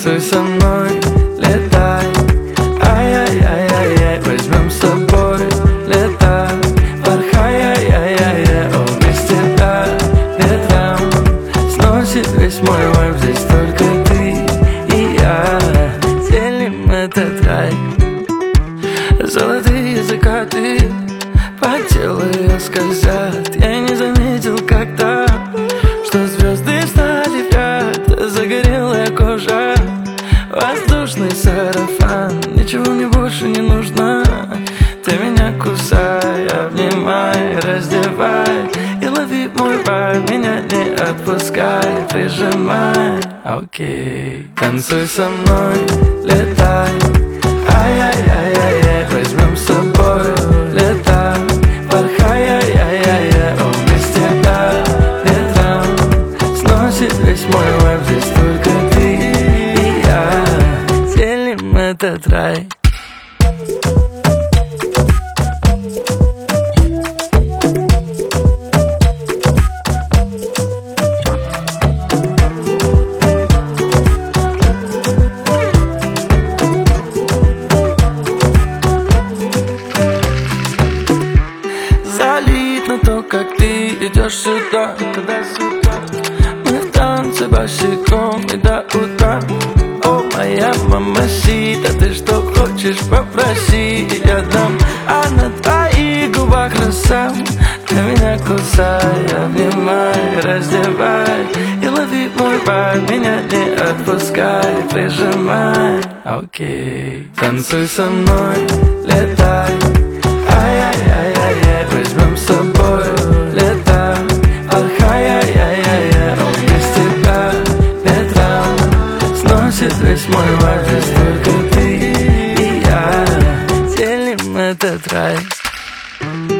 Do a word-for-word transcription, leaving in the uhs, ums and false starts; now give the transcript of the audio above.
Танцуй со мной, летай, ай-яй-яй-яй-яй, возьмем с собой лето, порхай, ай-яй-яй-яй, о, без тебя ветром сносит весь мой вайб, здесь только ты и я, делим этот рай. Золотые закаты по телу ее скользят, я не заметил когда, что звезды встали в ряд, загорелая кожа, воздушный сарафан, ничего мне больше не нужно. Ты меня кусай, обнимай, раздевай и лови мой вайб, меня не отпускай, прижимай. Окей, танцуй со мной, летай, ай-яй-яй-яй-яй, возьмем с собой лето, порхай, ай-яй-яй-яй, о, без тебя ветром сносит весь мой вайб, здесь только ты и я, делим этот рай. Залит на то, как ты идешь сюда, туда-сюда. Мы в танце босиком и до утра. О, моя мамасита, ты что хочешь, попроси, я дам. А на твоих губах роса, ты меня кусай, обнимай, раздевай и лови мой вайб, меня не отпускай, прижимай. Окей, танцуй со мной, летай, ай-яй-яй-яй-яй, возьмем с собой лето, порхай, ай-яй-яй-яй, о, без тебя ветром сносит весь мой вайб, здесь только ты и я, делим этот рай.